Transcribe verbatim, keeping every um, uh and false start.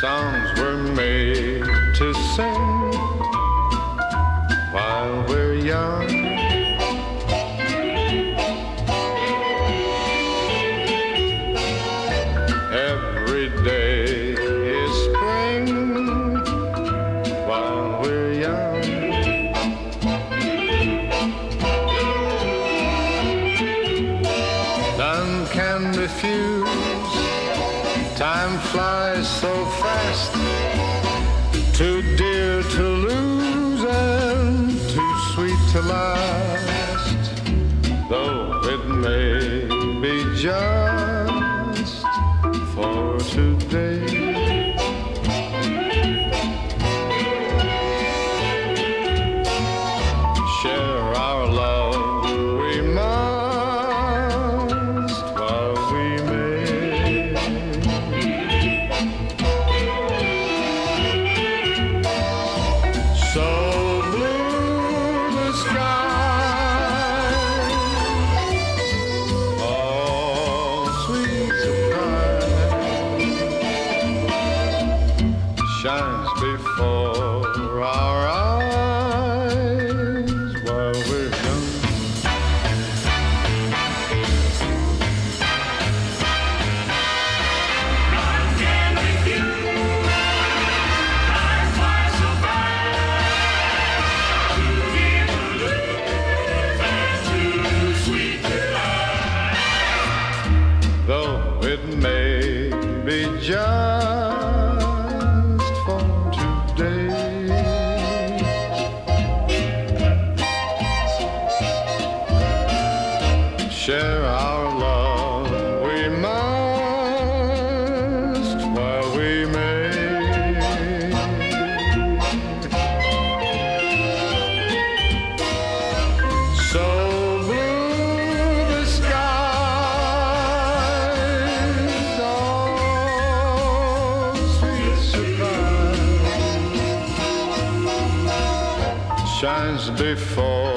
songs were made to sing while we're young. Every day is spring while we're young. None can refuse. Time flies so fast, too dear to lose and too sweet to last. Though it may be just for today, share our love we must while we may. So blue the sky, all sweet surprise shines before our eyes while we're young. None can refuse. Time flies so fast, too dear to lose and too sweet to last. Though it may be just for today, share our love we must while we may. So blue the skies, all sweet surprise shines before